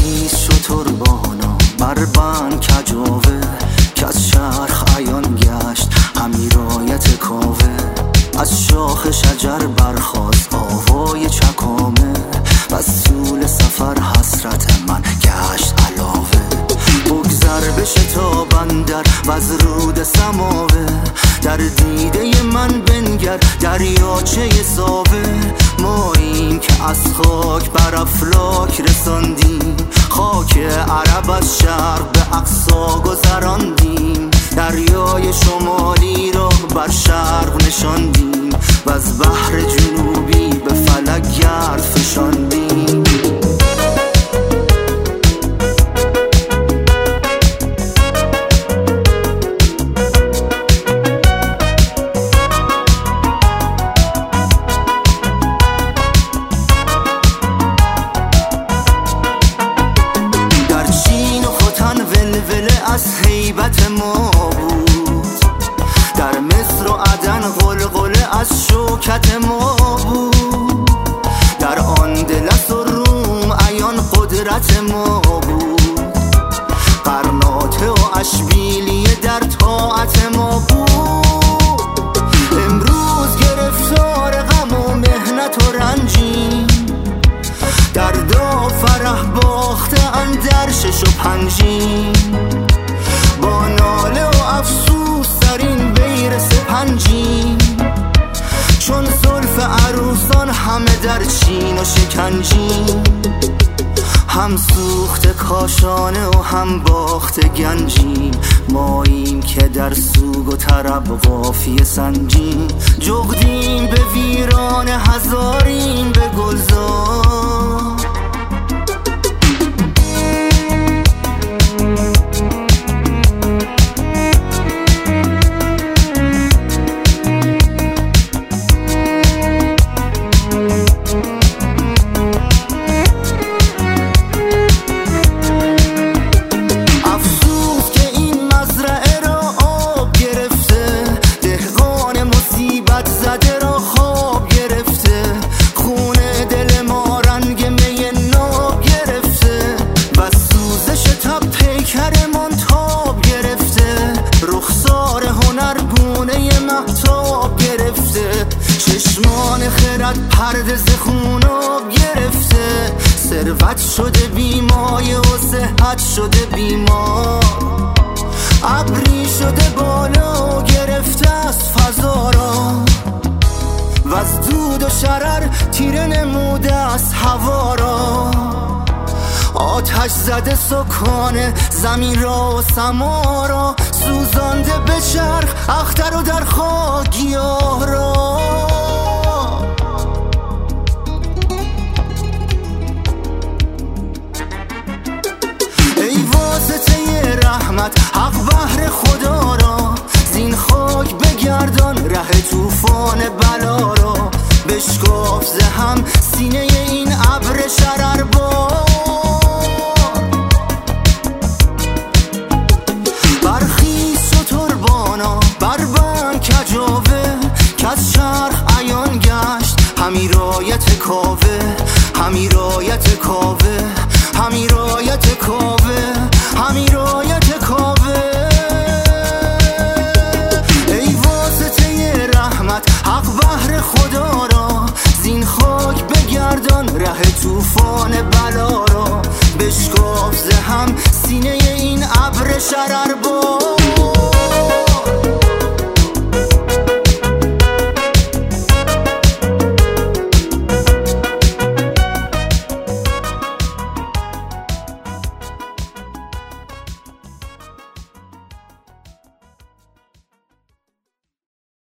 برخیز شتربانا بربند کجاوه که از چرخ عیان گشت همی رایت کاوه. از شاخ شجر برخاست آوای چکامه و از طول سفر حسرت من گشت علاوه. بگذر به شتابندر و از رود سماوه در دیده من بنگر دریاچه ساوه. ماییم که از خاک بر افلاک رساندیم خاک عرب از شرق به اقصا گذراندیم. دریای شمالی را بر شرق نشاندیم و از بحر جنوبی به فلک گرد فشاندیم. از هیبت ما بود در مصر و عدن غلغله از شوکت ما بود. در آندلس و روم عیان قدرت ما بود. قرناطه و اشبیلیه در طاعت ما بود. امروز گرفتار غم و مهنت و رنجیم دردا فرح باخته اندر شش و پنجیم. با ناله و افسوس در این بیر سپنجیم چون زلف عروسان همه در چین و شکنجیم. هم سوخت کاشانه و هم باخت گنجیم. ماییم که در سوگ و طرب قافیه سنجیم. جغدیم به ویران هزاریم به گلزار. چشمان خرد پرده ز خوناب گرفته. ثروت شده بیمایه و صحت شده بیمار. ابری شده بالا و گرفته از فضا را و از دود و شرر تیره نموده از هوا را. آتش زده سکان زمین را و سما را سوزانده به چرخ اختر و در خاک گیاه را. ای واسطه رحمت حق بهر خدا را زین خاک بگردان ره طوفان بلا را. بشکاف ز هم سینه این ابر شرربار. از چرخ عیان گشت همی رایت کاوه همی رایت کاوه همی رایت کاوه همی رایت کاوه. ای واسطه رحمت حق بهر خدا را زین خاک بگردان ره طوفان بلا را. بشکاف ز هم سینه این ابر شرربار.